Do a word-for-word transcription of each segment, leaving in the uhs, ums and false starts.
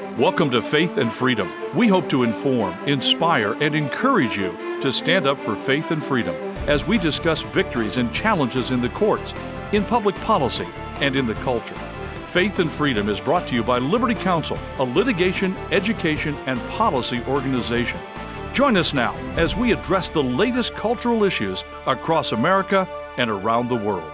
Welcome to Faith and Freedom. We hope to inform, inspire, and encourage you to stand up for faith and freedom as we discuss victories and challenges in the courts, in public policy, and in the culture. Faith and Freedom is brought to you by Liberty Counsel, a litigation, education, and policy organization. Join us now as we address the latest cultural issues across America and around the world.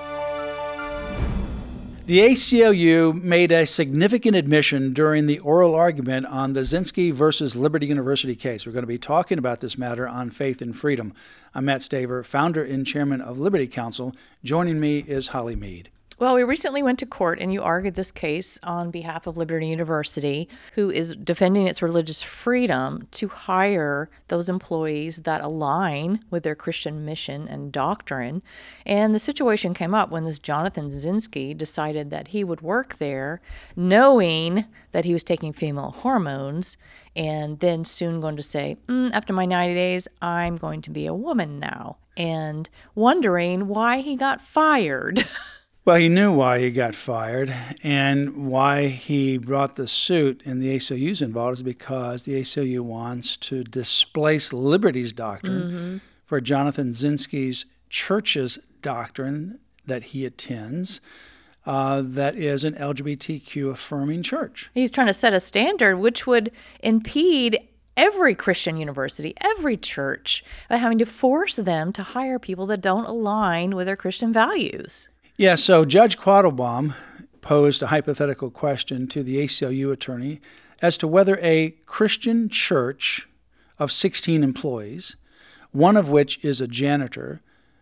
The A C L U made a significant admission during the oral argument on the Zinsky versus Liberty University case. We're going to be talking about this matter on Faith and Freedom. I'm Matt Staver, founder and chairman of Liberty Counsel. Joining me is Holly Mead. Well, we recently went to court and you argued this case on behalf of Liberty University, who is defending its religious freedom to hire those employees that align with their Christian mission and doctrine. And the situation came up when this Jonathan Zinsky decided that he would work there knowing that he was taking female hormones and then soon going to say, mm, after my ninety days, I'm going to be a woman now, and wondering why he got fired. Well, he knew why he got fired, and why he brought the suit and the A C L U's involved is because the A C L U wants to displace Liberty's doctrine mm-hmm. for Jonathan Zinsky's church's doctrine that he attends, uh, that is an L G B T Q affirming church. He's trying to set a standard which would impede every Christian university, every church, by having to force them to hire people that don't align with their Christian values. Yeah, so Judge Quattlebaum posed a hypothetical question to the A C L U attorney as to whether a Christian church of sixteen employees, one of which is a janitor,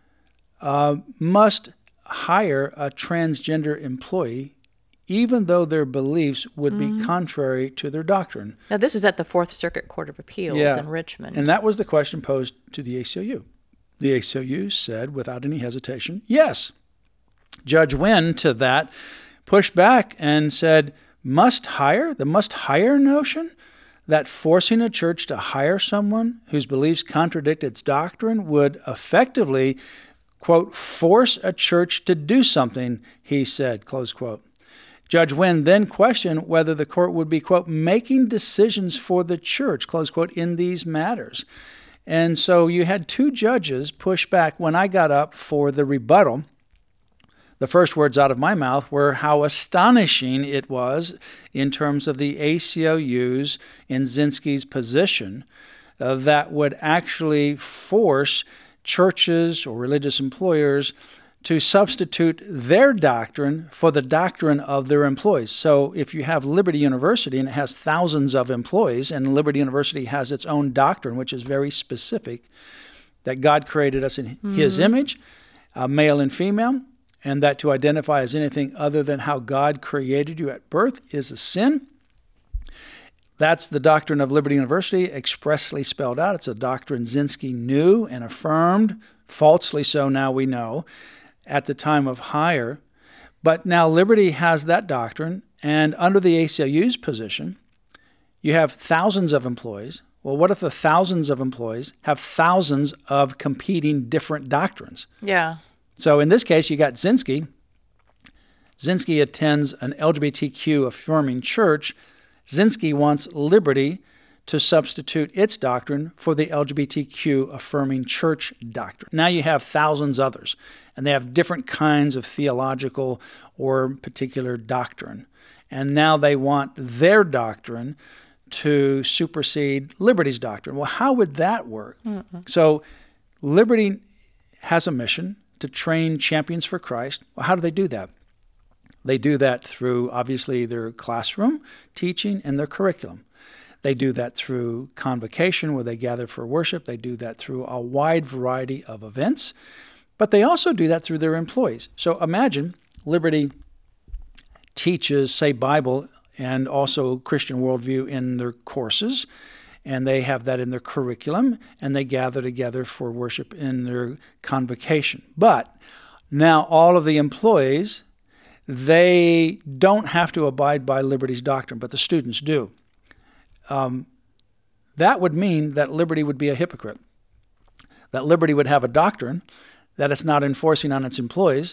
uh, must hire a transgender employee even though their beliefs would mm-hmm. be contrary to their doctrine. Now, this is at the Fourth Circuit Court of Appeals yeah. in Richmond. And that was the question posed to the A C L U. The A C L U said without any hesitation, yes. Judge Wynn to that pushed back and said, must hire, the must hire notion, that forcing a church to hire someone whose beliefs contradict its doctrine would effectively, quote, force a church to do something, he said, close quote. Judge Wynn then questioned whether the court would be, quote, making decisions for the church, close quote, in these matters. And so you had two judges push back when I got up for the rebuttal. The first words out of my mouth were how astonishing it was in terms of the A C L U's and Zinsky's position uh, that would actually force churches or religious employers to substitute their doctrine for the doctrine of their employees. So if you have Liberty University and it has thousands of employees, and Liberty University has its own doctrine, which is very specific, that God created us in mm-hmm. His image, uh, male and female, and that to identify as anything other than how God created you at birth is a sin. That's the doctrine of Liberty University, expressly spelled out. It's a doctrine Zinsky knew and affirmed, falsely so now we know, at the time of hire. But now Liberty has that doctrine, and under the A C L U's position, you have thousands of employees. Well, what if the thousands of employees have thousands of competing different doctrines? Yeah. So in this case, you got Zinsky. Zinsky attends an L G B T Q affirming church. Zinsky wants Liberty to substitute its doctrine for the L G B T Q affirming church doctrine. Now you have thousands others, and they have different kinds of theological or particular doctrine. And now they want their doctrine to supersede Liberty's doctrine. Well, how would that work? Mm-mm. So Liberty has a mission to train champions for Christ. Well, how do they do that? They do that through, obviously, their classroom teaching and their curriculum. They do that through convocation, where they gather for worship. They do that through a wide variety of events. But they also do that through their employees. So imagine Liberty teaches, say, Bible and also Christian worldview in their courses, and they have that in their curriculum, and they gather together for worship in their convocation. But now all of the employees, they don't have to abide by Liberty's doctrine, but the students do. Um, that would mean that Liberty would be a hypocrite, that Liberty would have a doctrine that it's not enforcing on its employees.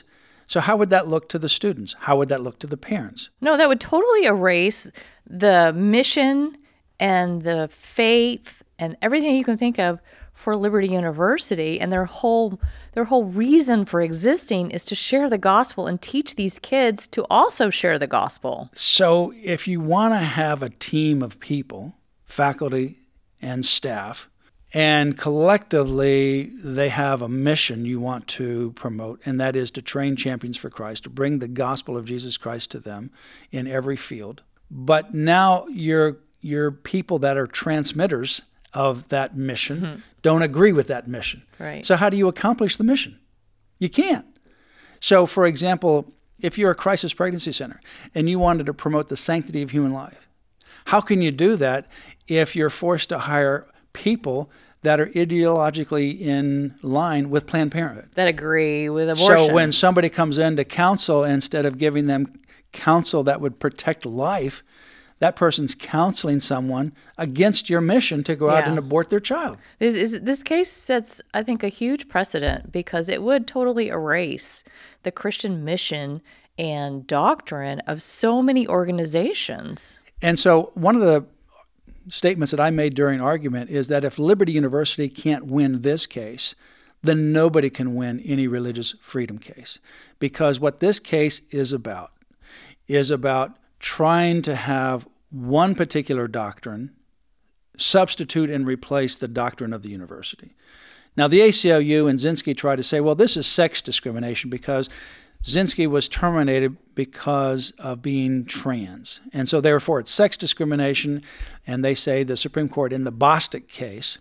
So how would that look to the students? How would that look to the parents? No, that would totally erase the mission and the faith and everything you can think of for Liberty University, and their whole their whole reason for existing is to share the gospel and teach these kids to also share the gospel. So if you want to have a team of people, faculty and staff, and collectively they have a mission you want to promote, and that is to train champions for Christ, to bring the gospel of Jesus Christ to them in every field. But now you're, you're people that are transmitters of that mission mm-hmm. don't agree with that mission. Right. So how do you accomplish the mission? You can't. So, for example, if you're a crisis pregnancy center and you wanted to promote the sanctity of human life, how can you do that if you're forced to hire people that are ideologically in line with Planned Parenthood? That agree with abortion. So when somebody comes in to counsel, instead of giving them counsel that would protect life, that person's counseling someone against your mission to go out yeah. and abort their child. This, is, this case sets, I think, a huge precedent because it would totally erase the Christian mission and doctrine of so many organizations. And so one of the statements that I made during argument is that if Liberty University can't win this case, then nobody can win any religious freedom case. Because what this case is about is about trying to have one particular doctrine substitute and replace the doctrine of the university. Now, the A C L U and Zinsky try to say, well, this is sex discrimination because Zinsky was terminated because of being trans. And so therefore it's sex discrimination. And they say the Supreme Court in the Bostick case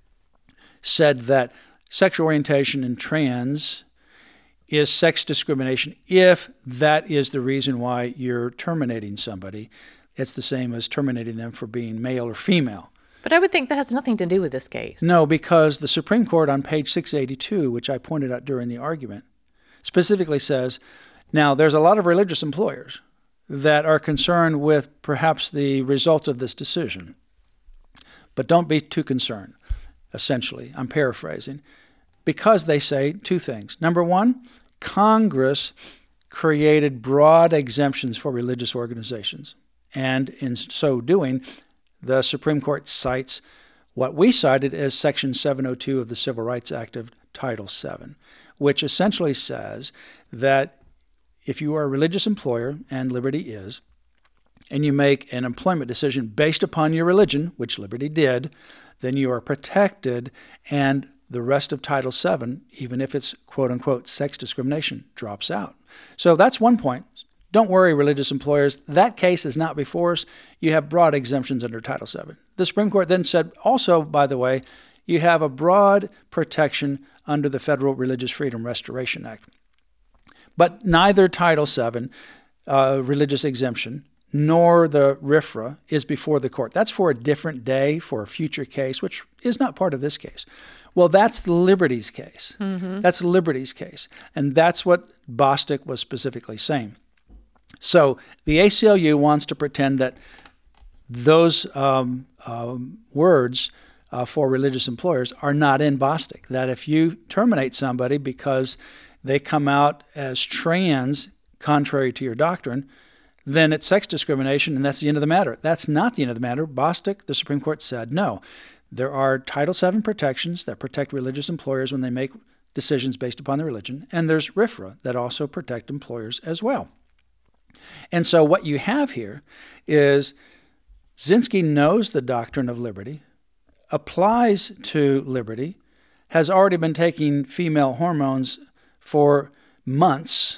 said that sexual orientation in trans is sex discrimination if that is the reason why you're terminating somebody. It's the same as terminating them for being male or female. But I would think that has nothing to do with this case. No, because the Supreme Court on page six eighty-two, which I pointed out during the argument, specifically says, now there's a lot of religious employers that are concerned with perhaps the result of this decision. But don't be too concerned, essentially. I'm paraphrasing. Because they say two things. Number one, Congress created broad exemptions for religious organizations. And in so doing, the Supreme Court cites what we cited as Section seven oh two of the Civil Rights Act of Title seven, which essentially says that if you are a religious employer, and Liberty is, and you make an employment decision based upon your religion, which Liberty did, then you are protected, and the rest of Title seven, even if it's quote-unquote sex discrimination, drops out. So that's one point. Don't worry, religious employers. That case is not before us. You have broad exemptions under Title seven. The Supreme Court then said also, by the way, you have a broad protection under the Federal Religious Freedom Restoration Act. But neither Title seven, uh, religious exemption, nor the R F R A is before the court. That's for a different day, for a future case, which is not part of this case. Well, that's Liberty's case. Mm-hmm. That's Liberty's case. And that's what Bostick was specifically saying. So the A C L U wants to pretend that those um, um, words uh, for religious employers are not in Bostick, that if you terminate somebody because they come out as trans, contrary to your doctrine, then it's sex discrimination, and that's the end of the matter. That's not the end of the matter. Bostick, the Supreme Court said, no. There are Title seven protections that protect religious employers when they make decisions based upon their religion, and there's R F R A that also protect employers as well. And so what you have here is Zinsky knows the doctrine of liberty, applies to liberty, has already been taking female hormones for months,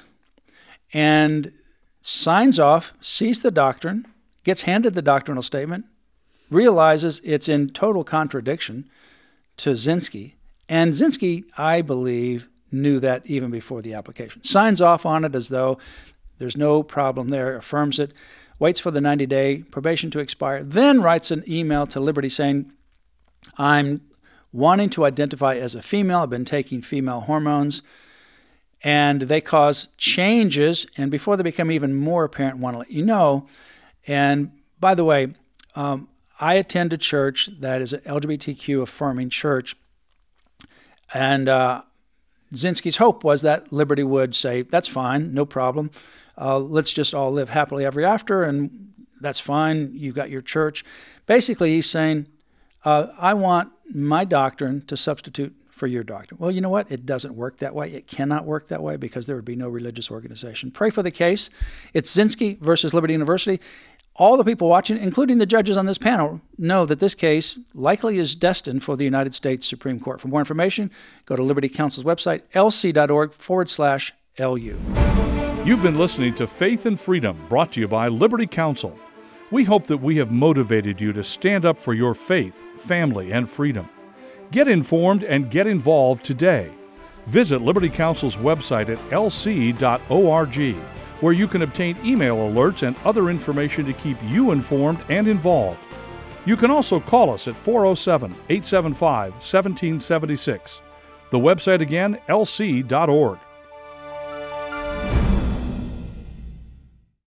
and signs off, sees the doctrine, gets handed the doctrinal statement, realizes it's in total contradiction to Zinsky. And Zinsky, I believe, knew that even before the application. Signs off on it as though there's no problem there, affirms it, waits for the ninety-day probation to expire, then writes an email to Liberty saying, I'm wanting to identify as a female. I've been taking female hormones. And they cause changes, and before they become even more apparent, want to let you know. And by the way, um, I attend a church that is an L G B T Q affirming church, and uh, Zinsky's hope was that Liberty would say, that's fine, no problem. Uh, let's just all live happily ever after, and that's fine. You've got your church. Basically, he's saying, uh, I want my doctrine to substitute for your doctrine. Well, you know what? It doesn't work that way. It cannot work that way because there would be no religious organization. Pray for the case. It's Zinsky versus Liberty University. All the people watching, including the judges on this panel, know that this case likely is destined for the United States Supreme Court. For more information, go to Liberty Counsel's website, lc.org forward slash LU. You've been listening to Faith and Freedom, brought to you by Liberty Counsel. We hope that we have motivated you to stand up for your faith, family, and freedom. Get informed and get involved today. Visit Liberty Counsel's website at l c dot org, where you can obtain email alerts and other information to keep you informed and involved. You can also call us at four oh seven, eight seven five, one seven seven six. The website again, l c dot org.